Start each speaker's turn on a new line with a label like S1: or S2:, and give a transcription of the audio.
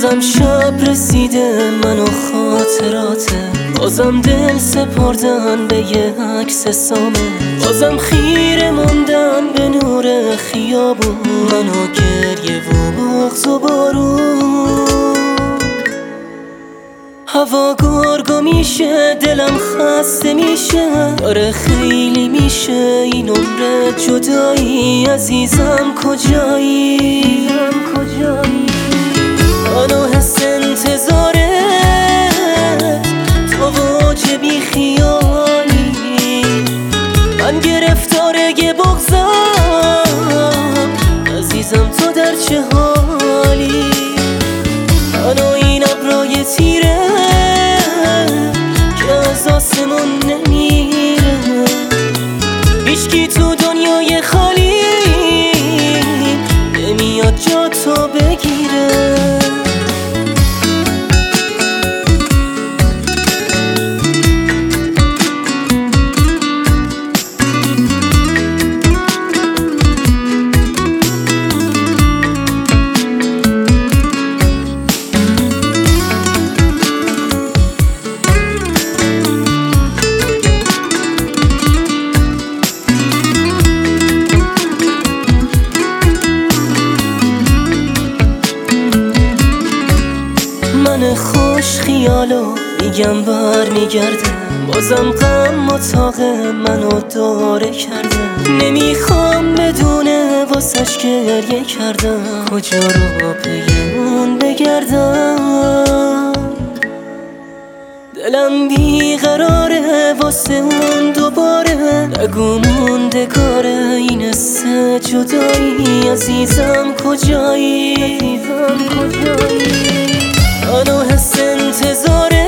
S1: بازم شب رسیده من و خاطراته، بازم دل سپردن به یه عکس سامه، بازم خیره موندن به نور خیابون، من و گریه و بغض و بارون. هوا گرگو میشه، دلم خسته میشه، داره خیلی میشه این عمر جدایی. عزیزم کجایی؟ منو حس انتظارت تو واجه بی خیالی، من گرفتار یه بغضم، عزیزم تو در چه حالی؟ منو این ابرای تیره که از آسمون نمیره، هیچکی تو دنیای خالی نمیاد جا تو بگیره. من خوش خیالو میگم بر میگرده، بازم غم اتاق منو داره کرده، نمیخوام بدونه واسش گریه کردم، کجا رو پی اون بگردم. دلم بیقراره واسه اون دوباره، نگو موندگاره این حس جدایی. عزیزم کجایی؟ منو حس انتظاره